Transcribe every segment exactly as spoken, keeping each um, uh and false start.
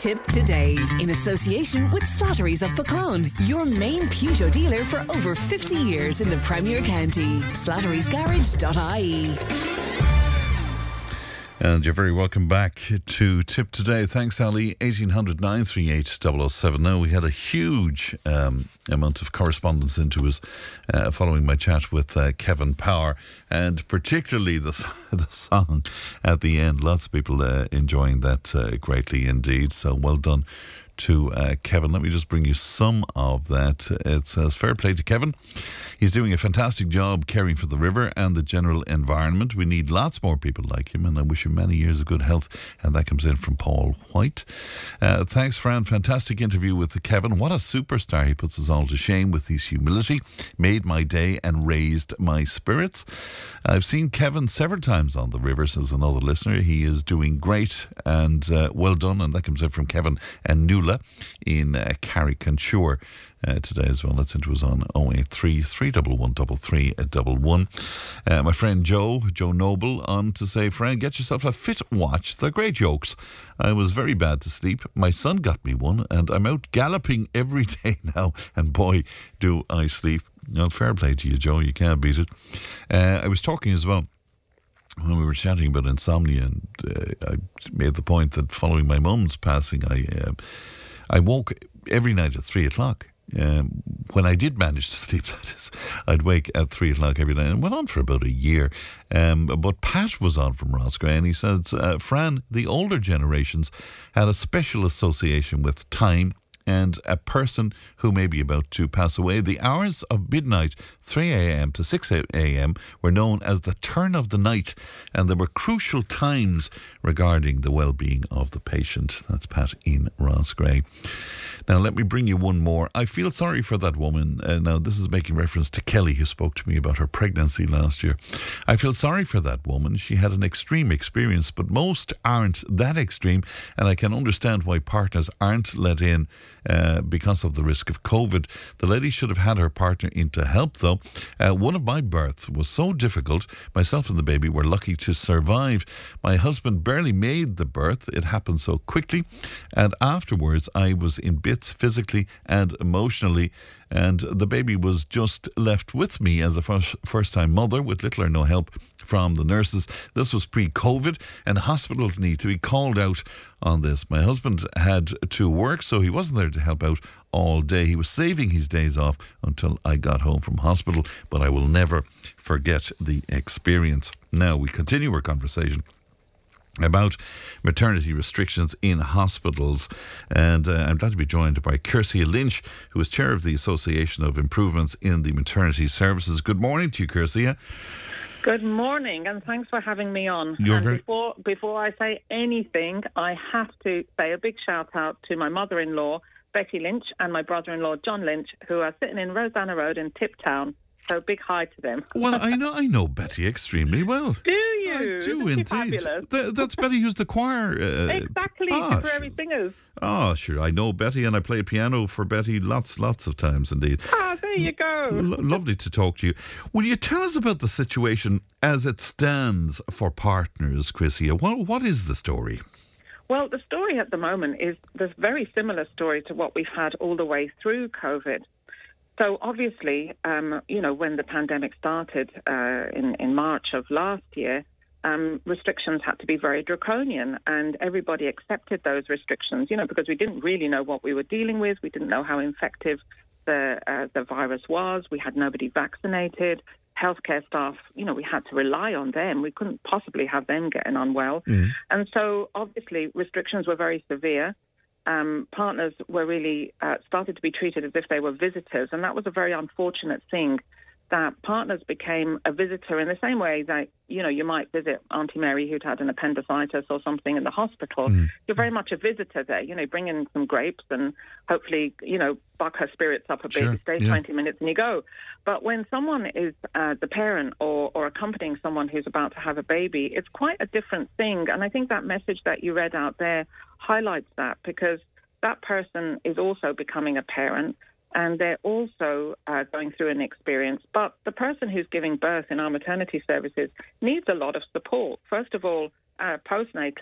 Tip today in association with Slattery's of Pecan, your main Peugeot dealer for over fifty years in the Premier County. slatterys garage dot I E. And you're very welcome back to Tip Today. Thanks, Ali. eighteen hundred nine three eight double oh seven. Now, we had a huge um, amount of correspondence into us uh, following my chat with uh, Kevin Power, and particularly the, the song at the end. Lots of people uh, enjoying that uh, greatly indeed. So well done to uh, Kevin. Let me just bring you some of that. It says, fair play to Kevin. He's doing a fantastic job caring for the river and the general environment. We need lots more people like him, and I wish him many years of good health. And that comes in from Paul White. Uh, thanks, Fran. Fantastic interview with Kevin. What a superstar. He puts us all to shame with his humility. Made my day and raised my spirits. I've seen Kevin several times on the river, says another listener. He is doing great and uh, well done. And that comes in from Kevin and Nuala in uh, Carrick-on-Shore. Uh, today as well. That's into us on oh eight three, three one one, three three one one. Uh, my friend Joe, Joe Noble, on to say, friend, get yourself a fit watch. They're great jokes. I was very bad to sleep. My son got me one, and I'm out galloping every day now, and boy, do I sleep. Well, fair play to you, Joe. You can't beat it. Uh, I was talking as well when we were chatting about insomnia, and uh, I made the point that following my mum's passing, I uh, I woke every night at three o'clock. Um, when I did manage to sleep, that is, I'd wake at three o'clock every night, and went on for about a year. Um, but Pat was on from Roscrea, and he says, uh, Fran, the older generations had a special association with time and a person who may be about to pass away. The hours of midnight, three a.m. to six a.m. were known as the turn of the night, and there were crucial times regarding the well-being of the patient. That's Pat in Roscrea. Now, let me bring you one more. I feel sorry for that woman. Uh, now, this is making reference to Kelly, who spoke to me about her pregnancy last year. I feel sorry for that woman. She had an extreme experience, but most aren't that extreme, and I can understand why partners aren't let in uh, because of the risk of COVID. The lady should have had her partner in to help, though. Uh, one of my births was so difficult. Myself and the baby were lucky to survive. My husband barely made the birth. It happened so quickly, and afterwards I was in bits physically and emotionally, and the baby was just left with me as a first, first-time mother with little or no help from the nurses. This was pre-COVID, and hospitals need to be called out on this. My husband had to work, so he wasn't there to help out all day. He was saving his days off until I got home from hospital, but I will never forget the experience. Now, we continue our conversation about maternity restrictions in hospitals, and uh, I'm glad to be joined by Kiersea Lynch, who is chair of the Association of Improvements in the Maternity Services. Good morning to you, Kiersea. Good morning, and thanks for having me on. You're and very... before before I say anything, I have to say a big shout out to my mother-in-law, Betty Lynch, and my brother-in-law, John Lynch, who are sitting in Rosanna Road in Tiptown. So big hi to them. Well, I know I know Betty extremely well. Do you? I do Isn't indeed. Fabulous? Th- that's Betty, who's the choir. Uh, exactly, ah, Tipperary sure. Singers. Oh, sure. I know Betty, and I play piano for Betty lots, lots of times indeed. Ah, there you go. L- lovely to talk to you. Will you tell us about the situation as it stands for partners, Kiersea? What, what is the story? Well, the story at the moment is this very similar story to what we've had all the way through COVID. So obviously, um, you know, when the pandemic started uh, in, in March of last year, um, restrictions had to be very draconian, and everybody accepted those restrictions, you know, because we didn't really know what we were dealing with. We didn't know how effective the uh, the virus was. We had nobody vaccinated. Healthcare staff, you know, we had to rely on them. We couldn't possibly have them getting on well. Mm. And so obviously restrictions were very severe. Um, partners were really uh, started to be treated as if they were visitors, and that was a very unfortunate thing, that partners became a visitor in the same way that, you know, you might visit Auntie Mary who'd had an appendicitis or something in the hospital. Mm. You're very much a visitor there, you know, bring in some grapes and hopefully, you know, buck her spirits up a bit, sure. stay yeah. twenty minutes and you go. But when someone is uh, the parent or, or accompanying someone who's about to have a baby, it's quite a different thing. And I think that message that you read out there highlights that, because that person is also becoming a parent, and they're also uh, going through an experience. But the person who's giving birth in our maternity services needs a lot of support. First of all, uh, postnatally,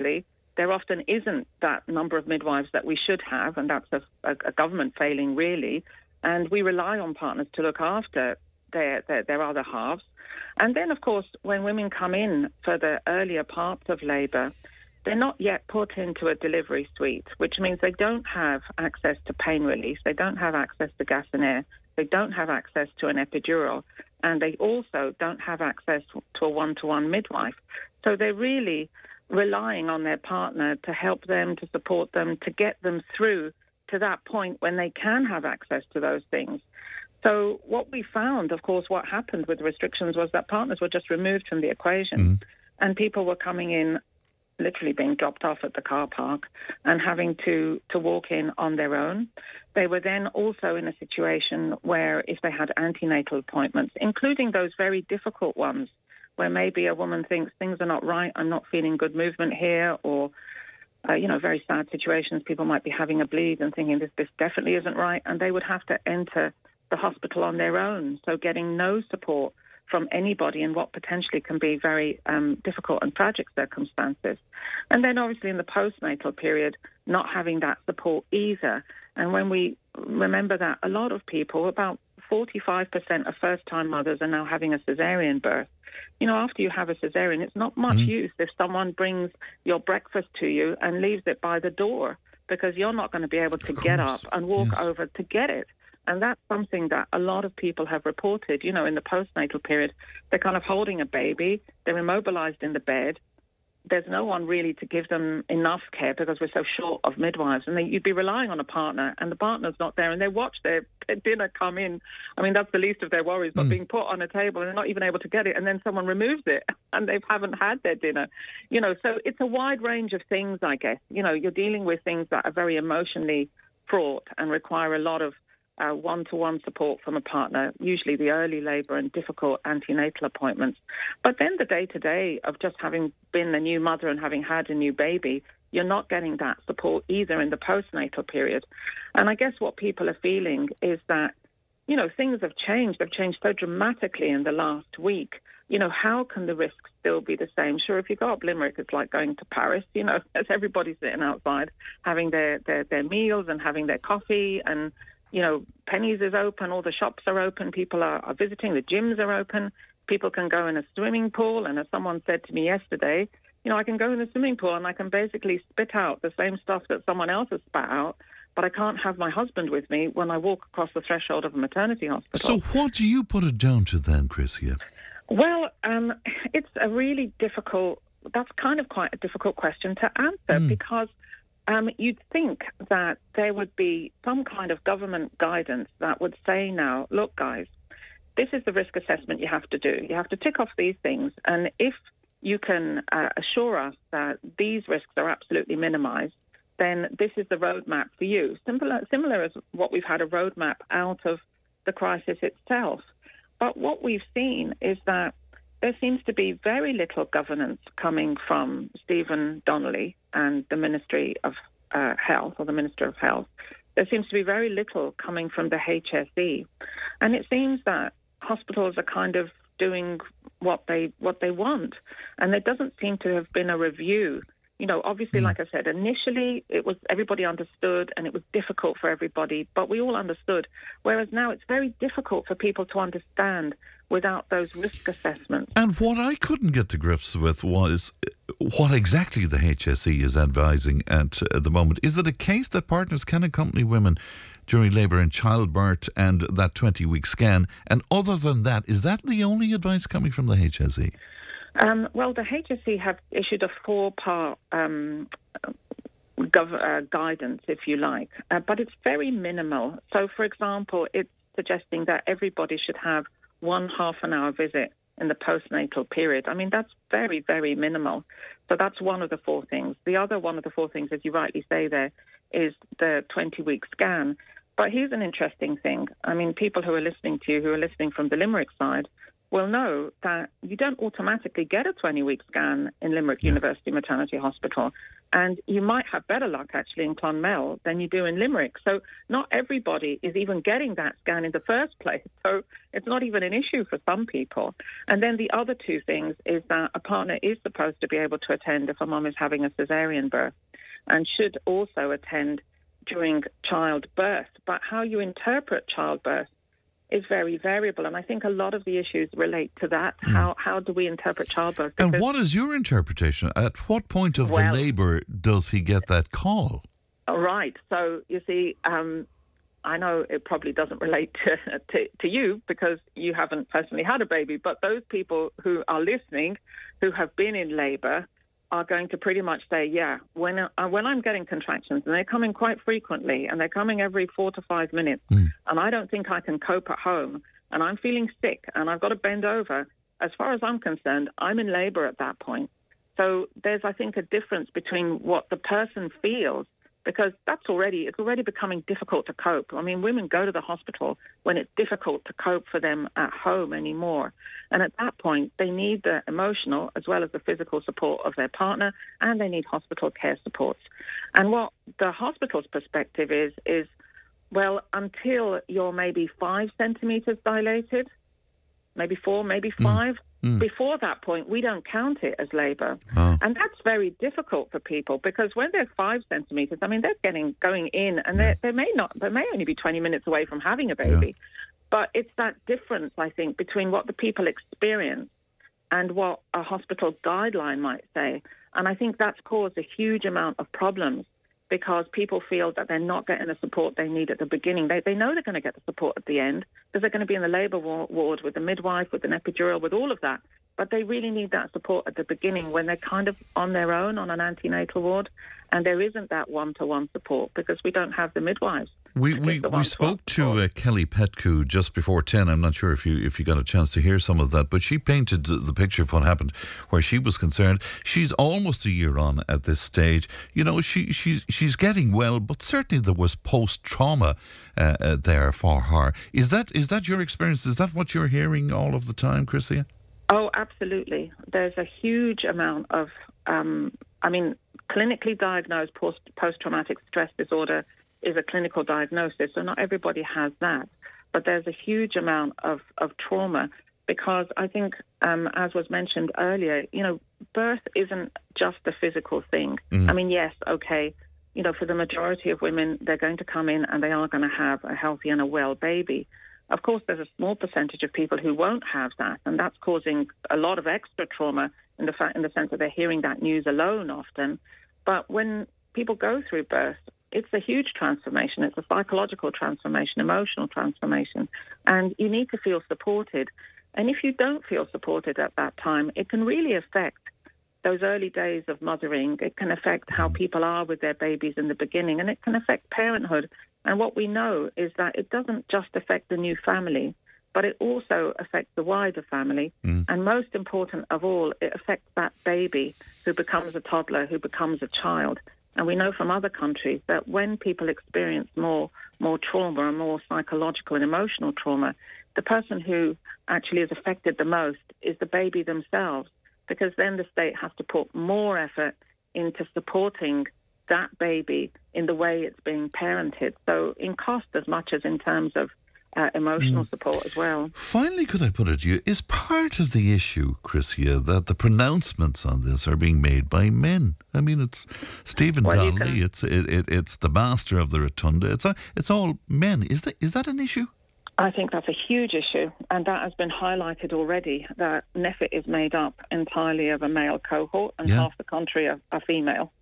there often isn't that number of midwives that we should have, and that's a, a, a government failing, really. And we rely on partners to look after their, their, their other halves. And then, of course, when women come in for the earlier parts of labour, they're not yet put into a delivery suite, which means they don't have access to pain relief, they don't have access to gas and air, they don't have access to an epidural, and they also don't have access to a one-to-one midwife. So they're really relying on their partner to help them, to support them, to get them through to that point when they can have access to those things. So what we found, of course, what happened with the restrictions was that partners were just removed from the equation, mm-hmm. and people were coming in, literally being dropped off at the car park and having to, to walk in on their own. They were then also in a situation where if they had antenatal appointments, including those very difficult ones, where maybe a woman thinks things are not right, I'm not feeling good movement here, or, uh, you know, very sad situations, people might be having a bleed and thinking this, this definitely isn't right, and they would have to enter the hospital on their own, so getting no support from anybody in what potentially can be very um, difficult and tragic circumstances. And then obviously in the postnatal period, not having that support either. And when we remember that a lot of people, about forty-five percent of first-time mothers are now having a caesarean birth. You know, after you have a caesarean, it's not much mm-hmm. use if someone brings your breakfast to you and leaves it by the door, because you're not going to be able to get up and walk yes. over to get it. And that's something that a lot of people have reported, you know, in the postnatal period. They're kind of holding a baby, they're immobilized in the bed. There's no one really to give them enough care because we're so short of midwives. And they, you'd be relying on a partner, and the partner's not there, and they watch their, their dinner come in. I mean, that's the least of their worries, but mm. being put on a table and they're not even able to get it, and then someone removes it, and they haven't had their dinner. You know, so it's a wide range of things, I guess. You know, you're dealing with things that are very emotionally fraught and require a lot of Uh, one-to-one support from a partner, usually the early labour and difficult antenatal appointments. But then the day-to-day of just having been a new mother and having had a new baby, you're not getting that support either in the postnatal period. And I guess what people are feeling is that, you know, things have changed. They've changed so dramatically in the last week. You know, how can the risks still be the same? Sure, if you go up Limerick, it's like going to Paris. You know, as everybody's sitting outside having their, their, their meals and having their coffee, and you know, Pennies is open, all the shops are open, people are, are visiting, the gyms are open, people can go in a swimming pool. And as someone said to me yesterday, you know, I can go in the swimming pool and I can basically spit out the same stuff that someone else has spat out, but I can't have my husband with me when I walk across the threshold of a maternity hospital. So what do you put it down to then, Chrissy? Well, um, it's a really difficult, that's kind of quite a difficult question to answer mm. because Um, you'd think that there would be some kind of government guidance that would say now, look, guys, this is the risk assessment you have to do. You have to tick off these things. And if you can uh, assure us that these risks are absolutely minimised, then this is the roadmap for you. Similar, similar as what we've had a roadmap out of the crisis itself. But what we've seen is that there seems to be very little governance coming from Stephen Donnelly and the Ministry of uh, Health, or the Minister of Health. There seems to be very little coming from the H S E. And it seems that hospitals are kind of doing what they what they want. And there doesn't seem to have been a review. You know, obviously, mm. like I said, initially it was everybody understood and it was difficult for everybody, but we all understood. Whereas now it's very difficult for people to understand without those risk assessments. And what I couldn't get to grips with was what exactly the H S E is advising at uh, the moment. Is it a case that partners can accompany women during labour and childbirth and that twenty-week scan? And other than that, is that the only advice coming from the H S E? Um, well, the H S E have issued a four-part um, gov- uh, guidance, if you like, uh, but it's very minimal. So, for example, it's suggesting that everybody should have one half-an-hour visit in the postnatal period. I mean, that's very, very minimal. So that's one of the four things. The other one of the four things, as you rightly say there, is the twenty-week scan. But here's an interesting thing. I mean, people who are listening to you, who are listening from the Limerick side, will know that you don't automatically get a twenty-week scan in Limerick yeah. University Maternity Hospital. And you might have better luck, actually, in Clonmel than you do in Limerick. So not everybody is even getting that scan in the first place. So it's not even an issue for some people. And then the other two things is that a partner is supposed to be able to attend if a mum is having a caesarean birth, and should also attend during childbirth. But how you interpret childbirth is very variable, and I think a lot of the issues relate to that. Mm. How how do we interpret childbirth? Because, and what is your interpretation? At what point of well, the labour does he get that call? Right. So, you see, um, I know it probably doesn't relate to, to, to you because you haven't personally had a baby, but those people who are listening, who have been in labour, are going to pretty much say, yeah, when uh, when I'm getting contractions, and they're coming quite frequently, and they're coming every four to five minutes, mm. and I don't think I can cope at home, and I'm feeling sick, and I've got to bend over, as far as I'm concerned, I'm in labour at that point. So there's, I think, a difference between what the person feels, because that's already, it's already becoming difficult to cope. I mean, women go to the hospital when it's difficult to cope for them at home anymore. And at that point, they need the emotional as well as the physical support of their partner, and they need hospital care supports. And what the hospital's perspective is, is, well, until you're maybe five centimetres dilated, maybe four, maybe five, mm. Mm. before that point, we don't count it as labour. Oh. And that's very difficult for people, because when they're five centimetres, I mean, they're getting going in, and yeah. they may not, they may only be twenty minutes away from having a baby. Yeah. But it's that difference, I think, between what the people experience and what a hospital guideline might say. And I think that's caused a huge amount of problems, because people feel that they're not getting the support they need at the beginning. They they know they're going to get the support at the end, because they're going to be in the labour ward with the midwife, with an epidural, with all of that. But they really need that support at the beginning when they're kind of on their own on an antenatal ward, and there isn't that one-to-one support because we don't have the midwives. We we, we spoke to uh, Kelly Petku just before ten. I'm not sure if you if you got a chance to hear some of that, but she painted the picture of what happened where she was concerned. She's almost a year on at this stage. You know, she she's she's getting well, but certainly there was post trauma uh, uh, there for her. Is that is that your experience? Is that what you're hearing all of the time, Chrisia? Oh, absolutely. There's a huge amount of, um, I mean, clinically diagnosed post post-traumatic stress disorder is a clinical diagnosis, so not everybody has that. But there's a huge amount of, of trauma, because I think, um, as was mentioned earlier, you know, birth isn't just a physical thing. Mm. I mean, yes, okay, you know, for the majority of women, they're going to come in and they are going to have a healthy and a well baby. Of course, there's a small percentage of people who won't have that, and that's causing a lot of extra trauma in the fa- in the sense that they're hearing that news alone often. But when people go through birth, it's a huge transformation. It's a psychological transformation, emotional transformation, and you need to feel supported. And if you don't feel supported at that time, it can really affect those early days of mothering. It can affect how people are with their babies in the beginning, and it can affect parenthood. And what we know is that it doesn't just affect the new family, but it also affects the wider family. Mm. And most important of all, it affects that baby who becomes a toddler, who becomes a child. And we know from other countries that when people experience more more trauma and more psychological and emotional trauma, the person who actually is affected the most is the baby themselves, because then the state has to put more effort into supporting that baby in the way it's being parented. So in cost as much as in terms of uh, emotional mm. support as well. Finally, could I put it to you, is part of the issue, Chrisia, that the pronouncements on this are being made by men? I mean, it's Stephen well, Donnelly, can... it's it, it, it's the master of the rotunda, it's a, it's all men. Is that is that an issue? I think that's a huge issue, and that has been highlighted already, that NPHET is made up entirely of a male cohort and yeah. half the country are, are female.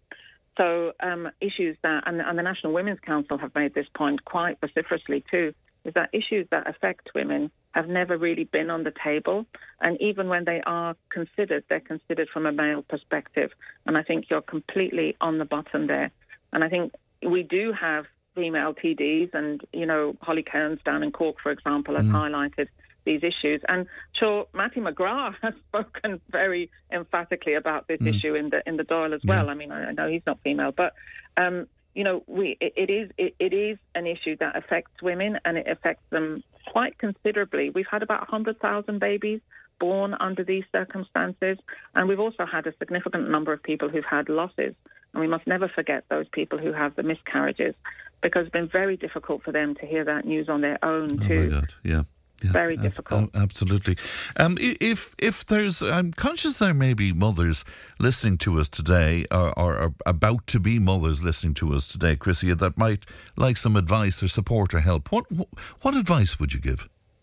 So um, issues that, and, and the National Women's Council have made this point quite vociferously too, is that issues that affect women have never really been on the table. And even when they are considered, they're considered from a male perspective. And I think you're completely on the button there. And I think we do have female T Ds, and, you know, Holly Cairns down in Cork, for example, has mm. highlighted these issues. And sure, Mattie McGrath has spoken very emphatically about this mm. issue in the in the Dáil as well. Yeah. I mean, I know he's not female, but um, you know, we it, it is it, it is an issue that affects women, and it affects them quite considerably. We've had about one hundred thousand babies born under these circumstances, and we've also had a significant number of people who've had losses. And we must never forget those people who have the miscarriages, because it's been very difficult for them to hear that news on their own too. Oh my God, yeah. Yeah, Very ab- difficult. ab- absolutely. Um, i- if if there's, I'm conscious there may be mothers listening to us today, or, or, or about to be mothers listening to us today, Chrissy, that might like some advice or support or help. What what advice would you give?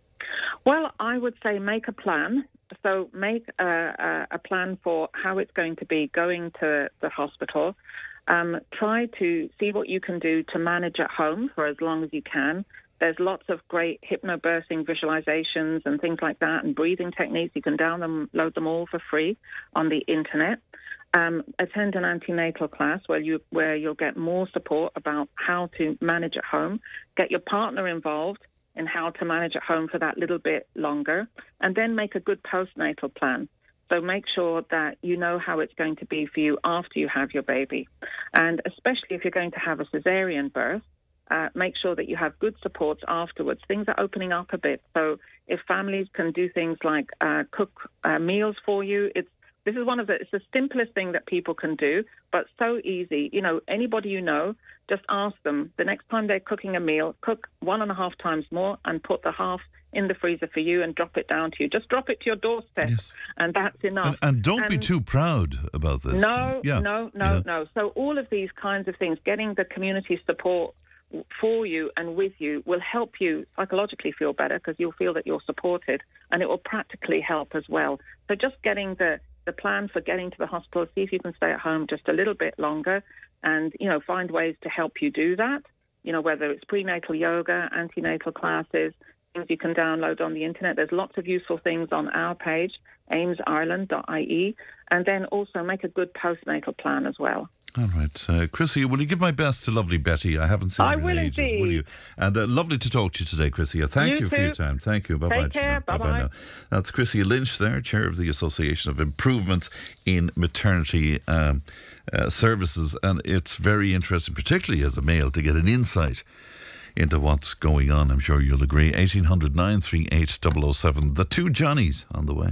Well, I would say make a plan. So make a, a, a plan for how it's going to be going to the hospital. Um, try to see what you can do to manage at home for as long as you can. There's lots of great hypnobirthing visualizations and things like that, and breathing techniques. You can download them all for free on the internet. Um, attend an antenatal class where you where you'll get more support about how to manage at home. Get your partner involved in how to manage at home for that little bit longer, and then make a good postnatal plan. So make sure that you know how it's going to be for you after you have your baby, and especially if you're going to have a cesarean birth. Uh, make sure that you have good supports afterwards. Things are opening up a bit. So if families can do things like uh, cook uh, meals for you, it's this is one of the, it's the simplest thing that people can do, but so easy. You know, anybody you know, just ask them the next time they're cooking a meal, cook one and a half times more and put the half in the freezer for you and drop it down to you. Just drop it to your doorstep, Yes. and that's enough. And, and don't And be too proud about this. No, yeah. no, no, yeah. no. So all of these kinds of things, getting the community support for you and with you, will help you psychologically feel better, because you'll feel that you're supported, and it will practically help as well. So just getting the, the plan for getting to the hospital, see if you can stay at home just a little bit longer, and, you know, find ways to help you do that, you know, whether it's prenatal yoga, antenatal classes, things you can download on the internet. There's lots of useful things on our page, ames ireland dot I E, and then also make a good postnatal plan as well. All right. Uh, Chrissy, will you give my best to lovely Betty? I haven't seen I her in will ages, indeed. will you? And uh, lovely to talk to you today, Chrissy. Thank you, You for your too. time. Thank you. Bye-bye. Take care. Bye-bye Bye-bye. now. That's Chrissy Lynch there, Chair of the Association of Improvements in Maternity um, uh, Services. And it's very interesting, particularly as a male, to get an insight into what's going on. I'm sure you'll agree. eighteen hundred nine three eight double oh seven. The two Johnnies on the way.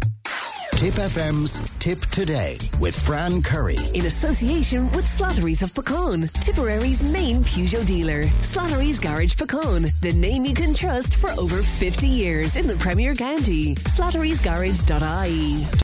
Tip F M's Tip Today with Fran Curry. In association with Slattery's of Pecan, Tipperary's main Peugeot dealer. Slattery's Garage Pecan, the name you can trust for over fifty years in the Premier County. Slattery's Garage dot I E.